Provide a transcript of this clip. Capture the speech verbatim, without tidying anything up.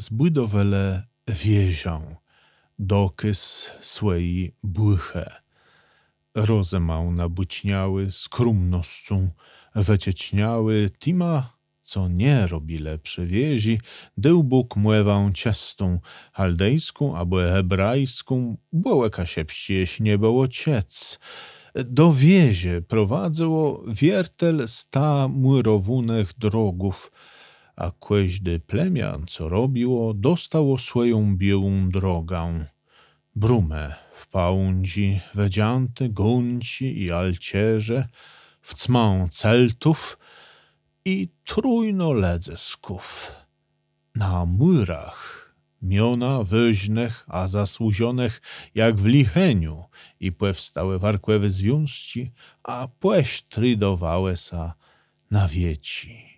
zbudowele wiezią, dokys swej błyche. Rozemał nabućniały, skromnoscą wecieczniały, tima, co nie robile przy wiezi, dył Bóg młewą ciastą, chaldejską albo hebrajską, bo łeka się pścieś nie było ciec. Do wiezie prowadzało wiertel sta murowunych drogów, a kłeźdy plemian, co robiło, dostało swoją białą drogę. Brumę w pałędzi, wedzianty, gunci i alcierze, w cmą celtów i trójno ledzesków. Na murach miona wyźnych, a zasłuzionych jak w licheniu i powstałe warkłewe związci, a płeść trydowałe sa na wieci.